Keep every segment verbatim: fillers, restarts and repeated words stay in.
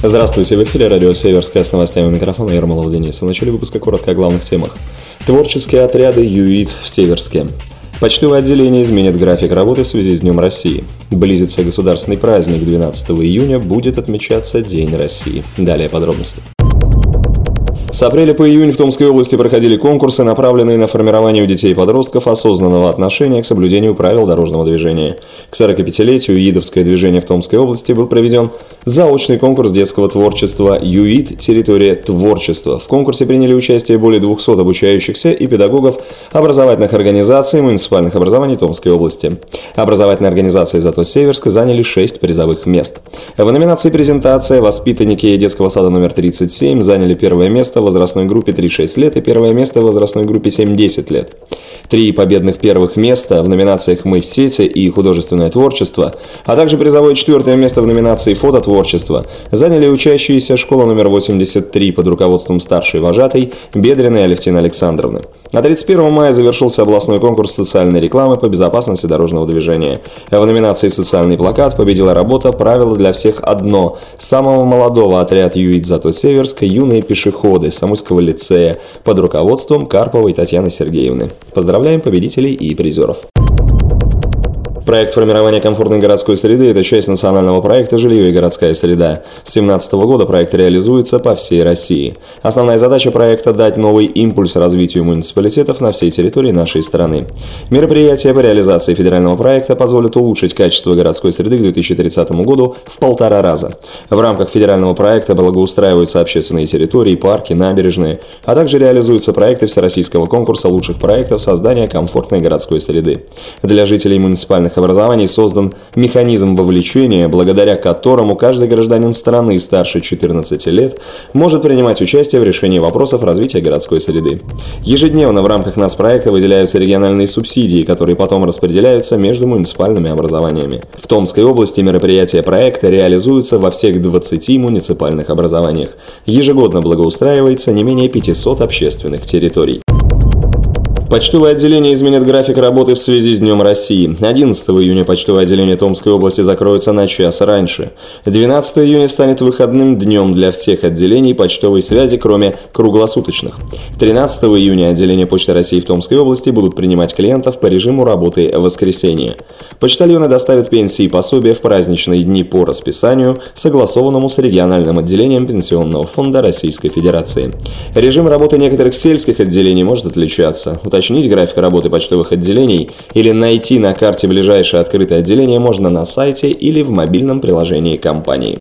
Здравствуйте, в эфире радио «Северская» с новостями у микрофона Ермолов Денис. В начале выпуска коротко о главных темах. Творческие отряды ЮИД в Северске. Почтовое отделение изменит график работы в связи с Днем России. Близится государственный праздник. двенадцатого июня будет отмечаться День России. Далее подробности. С апреля по июнь в Томской области проходили конкурсы, направленные на формирование у детей и подростков осознанного отношения к соблюдению правил дорожного движения. К сорокапятилетию ЮИДовское движение в Томской области был проведен заочный конкурс детского творчества «ЮИД. Территория творчества». В конкурсе приняли участие более двухсот обучающихся и педагогов образовательных организаций муниципальных образований Томской области. Образовательные организации «Зато Северск» заняли шесть призовых мест. В номинации «Презентация» воспитанники детского сада номер тридцать семь заняли первое место в возрастной группе три-шесть лет и первое место в возрастной группе семь-десять лет. Три победных первых места в номинациях «Мы в сети» и «Художественное творчество», а также призовое четвертое место в номинации «Фототворчество» заняли учащиеся школа номер восемьдесят три под руководством старшей вожатой Бедриной Алевтины Александровны. А тридцать первого мая завершился областной конкурс социальной рекламы по безопасности дорожного движения. В номинации «Социальный плакат» победила работа «Правило для всех одно» самого молодого отряда ЮИД «Зато Северска» юные пешеходы Самуйского лицея под руководством Карповой Татьяны Сергеевны. Поздравляем победителей и призеров. Проект формирования комфортной городской среды – это часть национального проекта «Жилье и городская среда». С две тысячи семнадцатого года проект реализуется по всей России. Основная задача проекта – дать новый импульс развитию муниципалитетов на всей территории нашей страны. Мероприятия по реализации федерального проекта позволят улучшить качество городской среды к две тысячи тридцатому году в полтора раза. В рамках федерального проекта благоустраиваются общественные территории, парки, набережные, а также реализуются проекты всероссийского конкурса лучших проектов создания комфортной городской среды. Для жителей муниципальных образований создан механизм вовлечения, благодаря которому каждый гражданин страны старше четырнадцати лет может принимать участие в решении вопросов развития городской среды. Ежедневно в рамках нацпроекта выделяются региональные субсидии, которые потом распределяются между муниципальными образованиями. В Томской области мероприятия проекта реализуются во всех двадцати муниципальных образованиях. Ежегодно благоустраивается не менее пятисот общественных территорий. Почтовое отделение изменит график работы в связи с Днем России. одиннадцатого июня почтовое отделение Томской области закроется на час раньше. двенадцатого июня станет выходным днем для всех отделений почтовой связи, кроме круглосуточных. тринадцатого июня отделения Почты России в Томской области будут принимать клиентов по режиму работы в воскресенье. Почтальоны доставят пенсии и пособия в праздничные дни по расписанию, согласованному с региональным отделением Пенсионного фонда Российской Федерации. Режим работы некоторых сельских отделений может отличаться. Уточнить график работы почтовых отделений или найти на карте ближайшее открытое отделение можно на сайте или в мобильном приложении компании.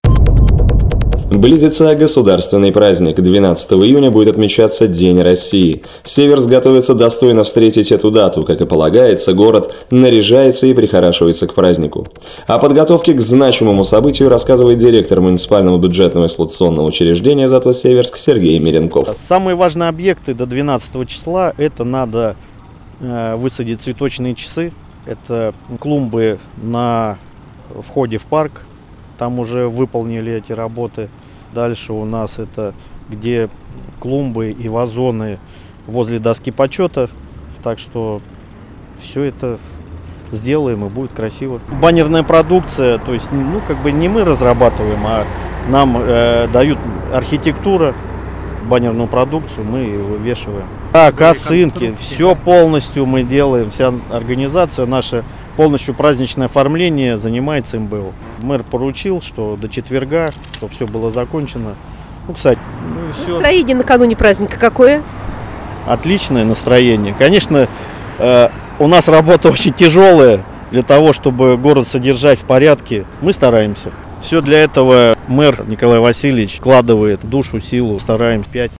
Близится государственный праздник. двенадцатого июня будет отмечаться День России. Северск готовится достойно встретить эту дату. Как и полагается, город наряжается и прихорашивается к празднику. О подготовке к значимому событию рассказывает директор муниципального бюджетного эксплуатационного учреждения «Зато Северск» Сергей Миренков. Самые важные объекты до двенадцатого числа – это надо э, высадить цветочные часы, это клумбы на входе в парк. Там уже выполнили эти работы. Дальше у нас это где клумбы и вазоны возле доски почета. Так что все это сделаем и будет красиво. Баннерная продукция, то есть ну как бы не мы разрабатываем, а нам э, дают архитектура, баннерную продукцию, мы ее вывешиваем. Да, косынки, все полностью мы делаем, вся организация наша. Полностью праздничное оформление занимается эм бэ о. Мэр поручил, что до четверга, чтобы все было закончено. Ну, кстати, ну и все. Настроение накануне праздника какое? Отличное настроение. Конечно, э, у нас работа очень тяжелая для того, чтобы город содержать в порядке. Мы стараемся. Все для этого мэр Николай Васильевич вкладывает душу, силу. Стараемся пять.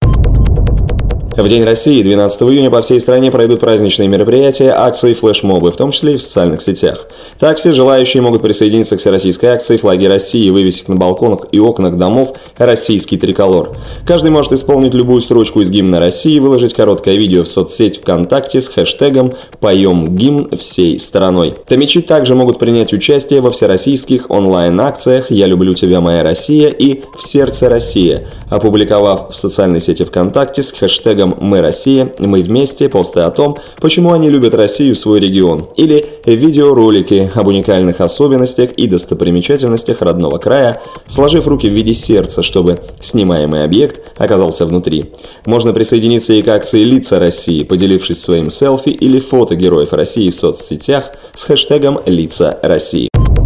В День России двенадцатого июня по всей стране пройдут праздничные мероприятия, акции и флешмобы, в том числе и в социальных сетях. Так все желающие могут присоединиться к всероссийской акции «Флаги России» и вывесить на балконах и окнах домов российский триколор. Каждый может исполнить любую строчку из гимна России и выложить короткое видео в соцсеть ВКонтакте с хэштегом «Поем гимн всей страной». Томичи также могут принять участие во всероссийских онлайн-акциях «Я люблю тебя, моя Россия» и «В сердце Россия», опубликовав в социальной сети ВКонтакте с хэштегом хэштегом «Мы Россия», «Мы вместе», посты о том, почему они любят Россию, свой регион, или видеоролики об уникальных особенностях и достопримечательностях родного края, сложив руки в виде сердца, чтобы снимаемый объект оказался внутри. Можно присоединиться и к акции «Лица России», поделившись своим селфи или фото героев России в соцсетях с хэштегом «Лица России».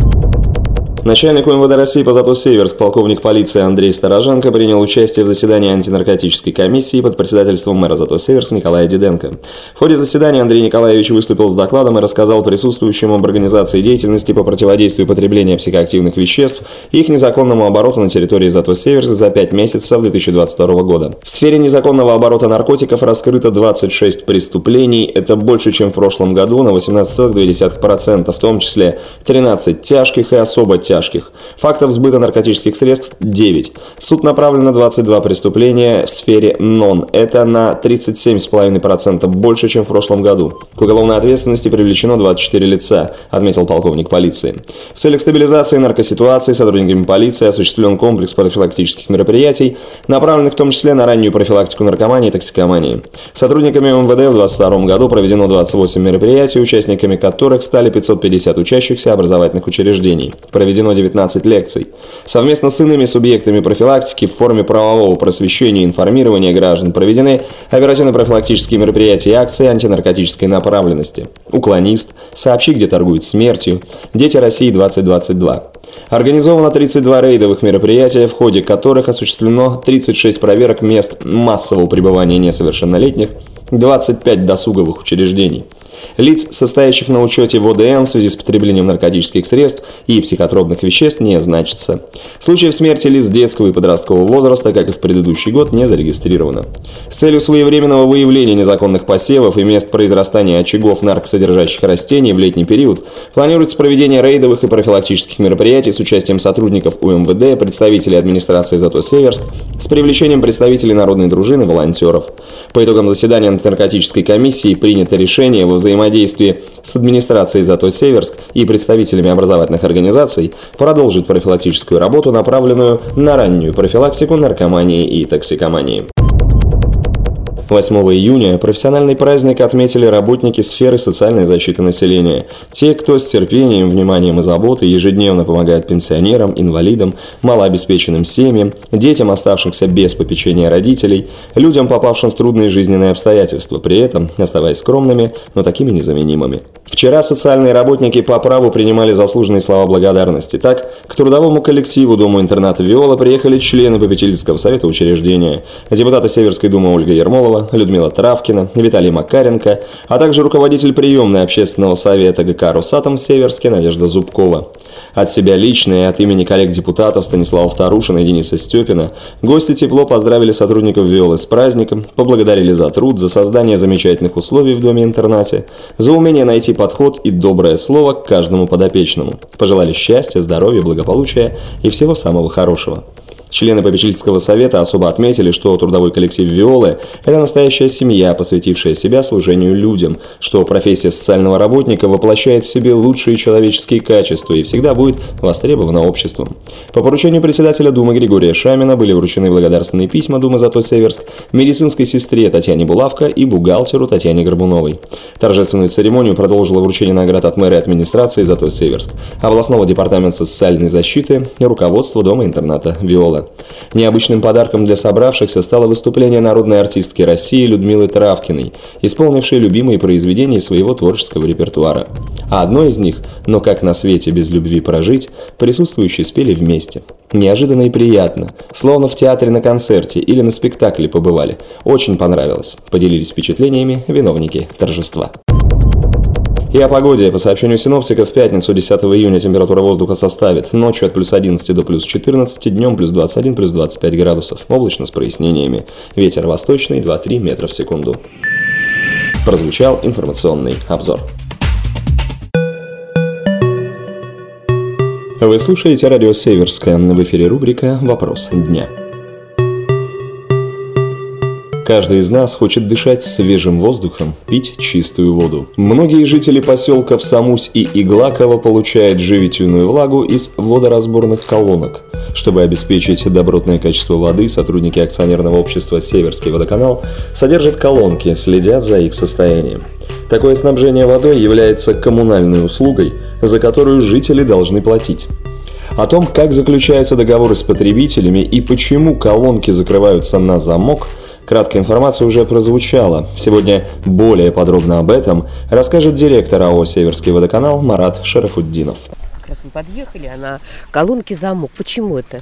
Начальник УМВД России по Зато-Северск, полковник полиции Андрей Стороженко принял участие в заседании антинаркотической комиссии под председательством мэра Зато-Северск Николая Диденко. В ходе заседания Андрей Николаевич выступил с докладом и рассказал присутствующим об организации деятельности по противодействию потреблению психоактивных веществ и их незаконному обороту на территории Зато-Северск за пять месяцев две тысячи двадцать второго года. В сфере незаконного оборота наркотиков раскрыто двадцать шесть преступлений, это больше, чем в прошлом году, на восемнадцать целых две десятых процента, в том числе тринадцать тяжких и особо тяжких. Фактов сбыта наркотических средств – девять. В суд направлено двадцать два преступления в сфере НОН. Это на тридцать семь целых пять десятых процента больше, чем в прошлом году. К уголовной ответственности привлечено двадцать четыре лица, отметил полковник полиции. В целях стабилизации наркоситуации сотрудниками полиции осуществлен комплекс профилактических мероприятий, направленных в том числе на раннюю профилактику наркомании и токсикомании. Сотрудниками МВД в две тысячи двадцать втором году проведено двадцать восемь мероприятий, участниками которых стали пятьсот пятьдесят учащихся образовательных учреждений. Проведено девятнадцать лекций. Совместно с иными субъектами профилактики в форме правового просвещения и информирования граждан проведены оперативно-профилактические мероприятия и акции антинаркотической направленности. Уклонист, сообщи, где торгуют смертью, Дети России двадцать двадцать два. Организовано тридцать два рейдовых мероприятия, в ходе которых осуществлено тридцать шесть проверок мест массового пребывания несовершеннолетних, двадцать пять досуговых учреждений. Лиц, состоящих на учете в О Д Н в связи с потреблением наркотических средств и психотропных веществ, не значится. Случаев смерти лиц детского и подросткового возраста, как и в предыдущий год, не зарегистрировано. С целью своевременного выявления незаконных посевов и мест произрастания очагов наркосодержащих растений в летний период планируется проведение рейдовых и профилактических мероприятий с участием сотрудников У М В Д, представителей администрации Зато-Северск, с привлечением представителей народной дружины и волонтеров. По итогам заседания антинаркотической комиссии принято решение во взаимодействии с администрацией Зато-Северск и представителями образовательных организаций продолжить профилактическую работу, направленную на раннюю профилактику наркомании и токсикомании. восьмого июня профессиональный праздник отметили работники сферы социальной защиты населения. Те, кто с терпением, вниманием и заботой ежедневно помогает пенсионерам, инвалидам, малообеспеченным семьям, детям, оставшихся без попечения родителей, людям, попавшим в трудные жизненные обстоятельства, при этом оставаясь скромными, но такими незаменимыми. Вчера социальные работники по праву принимали заслуженные слова благодарности. Так, к трудовому коллективу Дома-интерната «Виола» приехали члены попечительского совета учреждения, депутаты Северской думы Ольга Ермолова, Людмила Травкина, Виталий Макаренко, а также руководитель приемной общественного совета Г К «Росатом» в Северске Надежда Зубкова. От себя лично и от имени коллег-депутатов Станислава Вторушина и Дениса Степина гости тепло поздравили сотрудников «Виолы» с праздником, поблагодарили за труд, за создание замечательных условий в доме-интернате, за умение найти подход и доброе слово к каждому подопечному. Пожелали счастья, здоровья, благополучия и всего самого хорошего. Члены попечительского совета особо отметили, что трудовой коллектив «Виолы» – это настоящая семья, посвятившая себя служению людям, что профессия социального работника воплощает в себе лучшие человеческие качества и всегда будет востребована обществом. По поручению председателя Думы Григория Шамина были вручены благодарственные письма Думы Зато-Северск медицинской сестре Татьяне Булавко и бухгалтеру Татьяне Горбуновой. Торжественную церемонию продолжило вручение наград от мэра и администрации Зато-Северск, областного департамента социальной защиты и руководства Дома-интерната «Виола». Необычным подарком для собравшихся стало выступление народной артистки России Людмилы Травкиной, исполнившей любимые произведения своего творческого репертуара. А одно из них «Но как на свете без любви прожить» присутствующие спели вместе. Неожиданно и приятно, словно в театре на концерте или на спектакле побывали. Очень понравилось, поделились впечатлениями виновники торжества. И о погоде. По сообщению синоптиков, в пятницу десятого июня температура воздуха составит ночью от плюс одиннадцати до плюс четырнадцати, днем плюс двадцать один, плюс двадцать пять градусов. Облачно с прояснениями. Ветер восточный два-три метра в секунду. Прозвучал информационный обзор. Вы слушаете радио Северское. В эфире рубрика «Вопрос дня». Каждый из нас хочет дышать свежим воздухом, пить чистую воду. Многие жители поселков Самусь и Иглаково получают живительную влагу из водоразборных колонок. Чтобы обеспечить добротное качество воды, сотрудники акционерного общества «Северский водоканал» содержат колонки, следят за их состоянием. Такое снабжение водой является коммунальной услугой, за которую жители должны платить. О том, как заключаются договоры с потребителями и почему колонки закрываются на замок, краткая информация уже прозвучала. Сегодня более подробно об этом расскажет директор АО «Северский водоканал» Марат Шарафутдинов. Как раз вы подъехали, а на колонке замок. Почему это?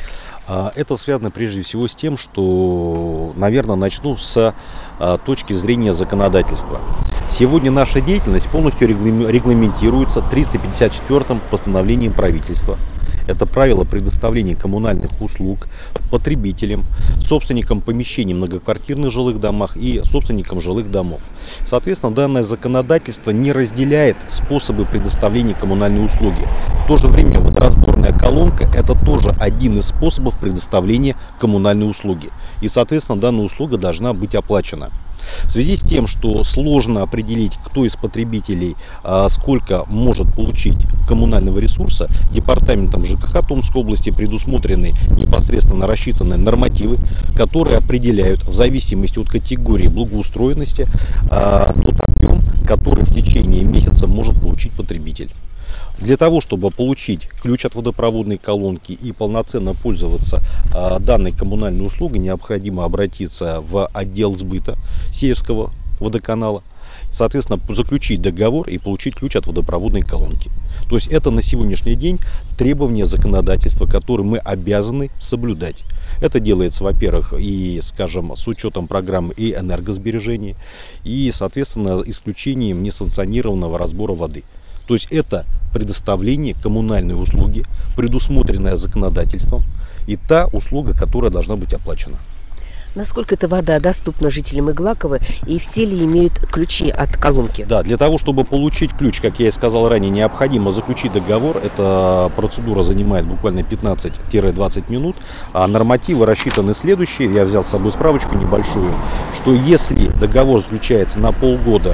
Это связано прежде всего с тем, что, наверное, начну с точки зрения законодательства. Сегодня наша деятельность полностью регламентируется триста пятьдесят четвёртым постановлением правительства. Это правило предоставления коммунальных услуг потребителям, собственникам помещений в многоквартирных жилых домах и собственникам жилых домов. Соответственно, данное законодательство не разделяет способы предоставления коммунальной услуги. В то же время водоразборная колонка – это тоже один из способов предоставления коммунальной услуги. И, соответственно, данная услуга должна быть оплачена. В связи с тем, что сложно определить, кто из потребителей а, сколько может получить коммунального ресурса, департаментом ЖКХ Томской области предусмотрены непосредственно рассчитанные нормативы, которые определяют в зависимости от категории благоустроенности а, тот объем, который в течение месяца может получить потребитель. Для того, чтобы получить ключ от водопроводной колонки и полноценно пользоваться а, данной коммунальной услугой, необходимо обратиться в отдел сбыта Северского водоканала, соответственно, заключить договор и получить ключ от водопроводной колонки. То есть это на сегодняшний день требования законодательства, которые мы обязаны соблюдать. Это делается, во-первых, и, скажем, с учетом программы и энергосбережения, и, соответственно, исключением несанкционированного разбора воды. То есть это предоставление коммунальной услуги, предусмотренная законодательством, и та услуга, которая должна быть оплачена. Насколько эта вода доступна жителям Иглакова и все ли имеют ключи от колонки? Да, для того, чтобы получить ключ, как я и сказал ранее, необходимо заключить договор. Эта процедура занимает буквально пятнадцать-двадцать минут. А нормативы рассчитаны следующие. Я взял с собой справочку небольшую, что если договор заключается на полгода,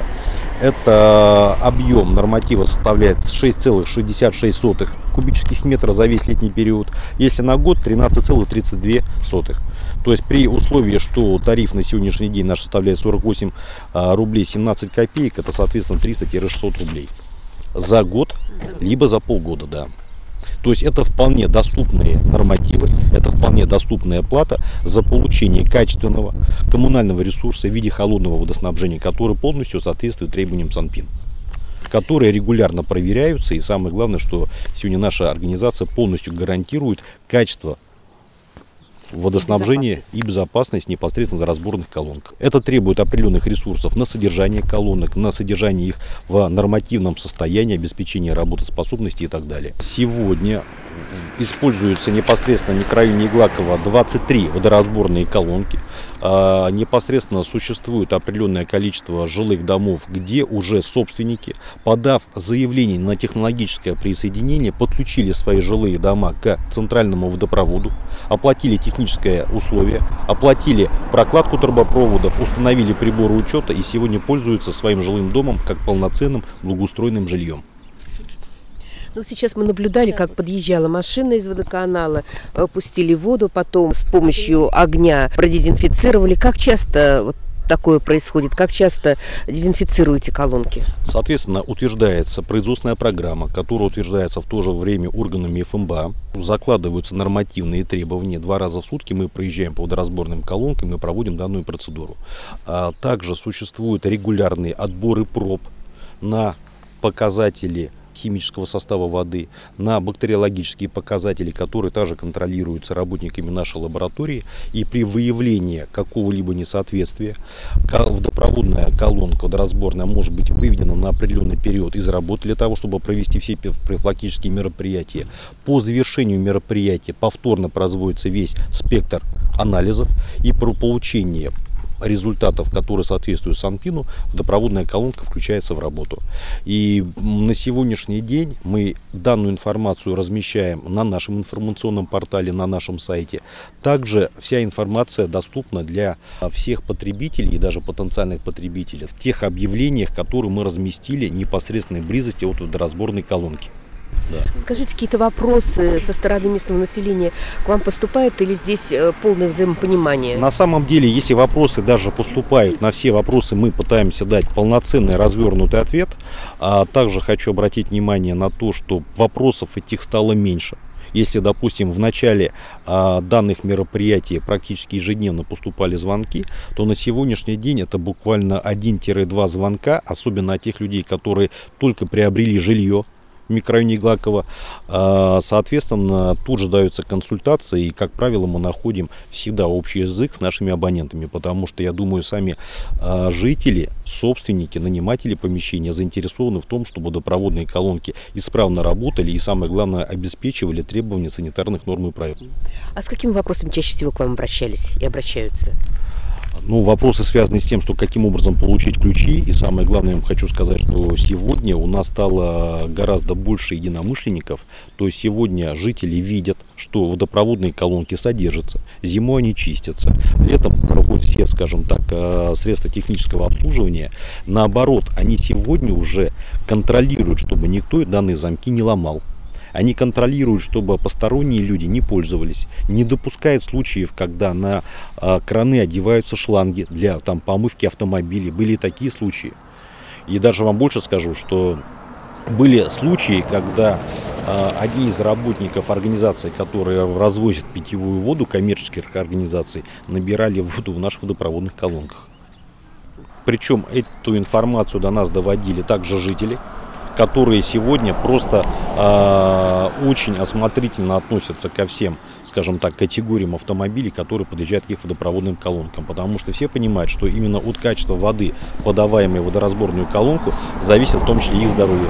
это объем норматива составляет шесть целых шестьдесят шесть сотых кубических метра за весь летний период. Если на год тринадцать целых тридцать две сотых. То есть при условии, что тариф на сегодняшний день наш составляет сорок восемь рублей семнадцать копеек, это соответственно триста - шестьсот рублей за год, либо за полгода, да. То есть это вполне доступные нормативы, это вполне доступная плата за получение качественного коммунального ресурса в виде холодного водоснабжения, который полностью соответствует требованиям Санпин, которые регулярно проверяются. И самое главное, что сегодня наша организация полностью гарантирует качество водоснабжение и безопасность непосредственно в разборных колонках. Это требует определенных ресурсов на содержание колонок, на содержание их в нормативном состоянии, обеспечение работоспособности и так далее. Сегодня используются непосредственно в районе Иглакова двадцать три водоразборные колонки. А, непосредственно существует определенное количество жилых домов, где уже собственники, подав заявление на технологическое присоединение, подключили свои жилые дома к центральному водопроводу, оплатили техническое условие, оплатили прокладку трубопроводов, установили приборы учета и сегодня пользуются своим жилым домом как полноценным благоустроенным жильем. Ну, сейчас мы наблюдали, как подъезжала машина из водоканала, пустили воду, потом с помощью огня продезинфицировали. Как часто вот такое происходит? Как часто дезинфицируете колонки? Соответственно, утверждается производственная программа, которая утверждается в то же время органами эф эм бэ а. Закладываются нормативные требования. Два раза в сутки мы проезжаем по водоразборным колонкам и проводим данную процедуру. А также существуют регулярные отборы проб на показатели химического состава воды, на бактериологические показатели, которые также контролируются работниками нашей лаборатории. И при выявлении какого-либо несоответствия водопроводная колонка водоразборная может быть выведена на определенный период из работы для того, чтобы провести все профилактические мероприятия. По завершению мероприятия повторно производится весь спектр анализов, и при получении результатов, которые соответствуют Санпину, водопроводная колонка включается в работу. И на сегодняшний день мы данную информацию размещаем на нашем информационном портале, на нашем сайте. Также вся информация доступна для всех потребителей и даже потенциальных потребителей в тех объявлениях, которые мы разместили непосредственно в близости от водоразборной колонки. Да. Скажите, какие-то вопросы со стороны местного населения к вам поступают или здесь э, полное взаимопонимание? На самом деле, если вопросы даже поступают, на все вопросы мы пытаемся дать полноценный развернутый ответ. А также хочу обратить внимание на то, что вопросов этих стало меньше. Если, допустим, в начале а, данных мероприятий практически ежедневно поступали звонки, то на сегодняшний день это буквально один-два звонка, особенно от тех людей, которые только приобрели жилье в микрорайоне Иглакова. Соответственно, тут же даются консультации, и, как правило, мы находим всегда общий язык с нашими абонентами, потому что, я думаю, сами жители, собственники, наниматели помещения заинтересованы в том, чтобы водопроводные колонки исправно работали и, самое главное, обеспечивали требования санитарных норм и правил. А с какими вопросами чаще всего к вам обращались и обращаются? Ну, вопросы связаны с тем, что каким образом получить ключи. И самое главное, я вам хочу сказать, что сегодня у нас стало гораздо больше единомышленников. То есть сегодня жители видят, что водопроводные колонки содержатся, зимой они чистятся, летом проходят все, скажем так, средства технического обслуживания. Наоборот, они сегодня уже контролируют, чтобы никто данные замки не ломал. Они контролируют, чтобы посторонние люди не пользовались, не допускают случаев, когда на а, краны одеваются шланги для там, помывки автомобилей. Были такие случаи. И даже вам больше скажу, что были случаи, когда а, одни из работников организаций, которые развозят питьевую воду, коммерческих организаций, набирали воду в наших водопроводных колонках. Причем эту информацию до нас доводили также жители, которые сегодня просто э, очень осмотрительно относятся ко всем, скажем так, категориям автомобилей, которые подъезжают к их водопроводным колонкам. Потому что все понимают, что именно от качества воды, подаваемой в водоразборную колонку, зависит в том числе их здоровье.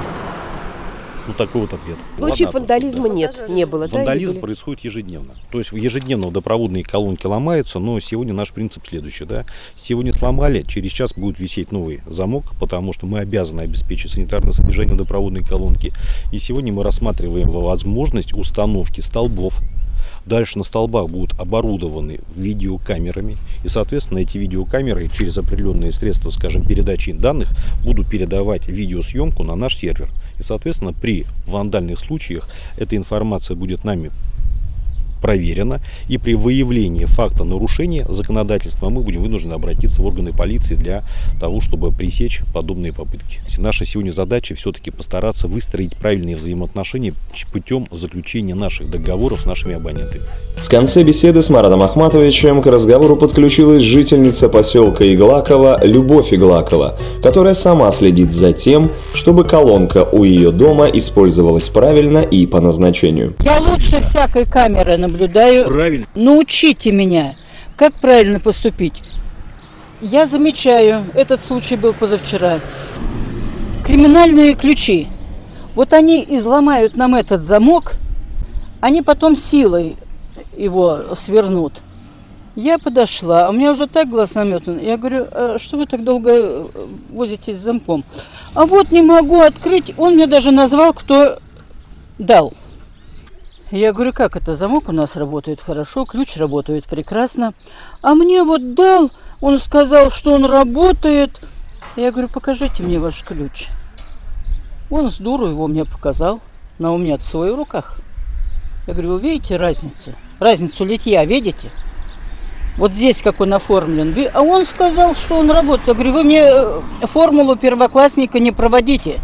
Ну, такой вот ответ. Случаев вандализма нет, не было, да? Вандализм происходит ежедневно. То есть ежедневно водопроводные колонки ломаются, но сегодня наш принцип следующий. Да? Сегодня сломали, через час будет висеть новый замок, потому что мы обязаны обеспечить санитарное содержание водопроводной колонки. И сегодня мы рассматриваем возможность установки столбов. Дальше на столбах будут оборудованы видеокамерами. И, соответственно, эти видеокамеры через определенные средства, скажем, передачи данных, будут передавать видеосъемку на наш сервер. И, соответственно, при вандальных случаях эта информация будет нами проверена. И при выявлении факта нарушения законодательства мы будем вынуждены обратиться в органы полиции для того, чтобы пресечь подобные попытки. Наша сегодня задача все-таки постараться выстроить правильные взаимоотношения путем заключения наших договоров с нашими абонентами. В конце беседы с Маратом Ахматовичем к разговору подключилась жительница поселка Иглакова Любовь Иглакова, которая сама следит за тем, чтобы колонка у ее дома использовалась правильно и по назначению. Я лучше всякой камеры наблюдаю. Правильно. Научите меня, как правильно поступить. Я замечаю, этот случай был позавчера. Криминальные ключи. Вот они изломают нам этот замок, они потом силой его свернут. Я подошла, у меня уже так глаз наметан. Я говорю, а что вы так долго возитесь с замком? А вот не могу открыть. Он мне даже назвал, кто дал. Я говорю, как это? Замок у нас работает хорошо, ключ работает прекрасно. А мне вот дал, он сказал, что он работает. Я говорю, покажите мне ваш ключ. Он с дуру его мне показал, но у меня-то свой в руках. Я говорю, вы видите разницу? Разницу литья видите? Вот здесь как он оформлен. А он сказал, что он работает. Я говорю, вы мне формулу первоклассника не проводите.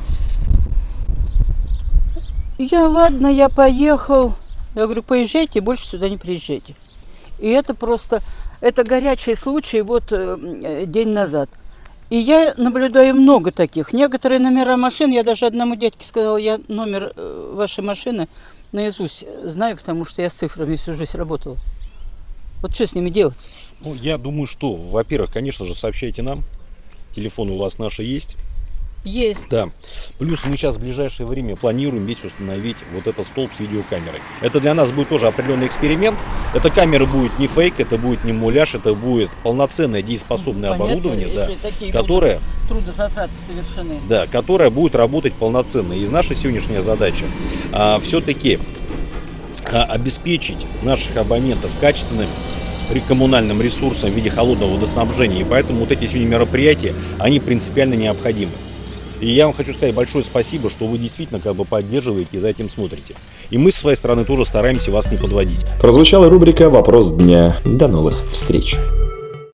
Я, ладно, я поехал. Я говорю, поезжайте, больше сюда не приезжайте. И это просто, это горячий случай вот э, день назад. И я наблюдаю много таких. Некоторые номера машин, я даже одному дядьке сказала, я номер э, вашей машины наизусть знаю, потому что я с цифрами всю жизнь работала. Вот что с ними делать? Ну, я думаю, что, во-первых, конечно же, сообщайте нам. Телефоны у вас наши есть. Есть. Да. Плюс мы сейчас в ближайшее время планируем здесь установить вот этот столб с видеокамерой. Это для нас будет тоже определенный эксперимент. Эта камера будет не фейк, это будет не муляж, это будет полноценное дееспособное Понятно, оборудование, да, которое, трудозатраты совершены. Да, которое будет работать полноценно. И наша сегодняшняя задача а, все-таки а, обеспечить наших абонентов качественным коммунальным ресурсом в виде холодного водоснабжения. И поэтому вот эти сегодня мероприятия, они принципиально необходимы. И я вам хочу сказать большое спасибо, что вы действительно как бы поддерживаете и за этим смотрите. И мы с своей стороны тоже стараемся вас не подводить. Прозвучала рубрика «Вопрос дня». До новых встреч.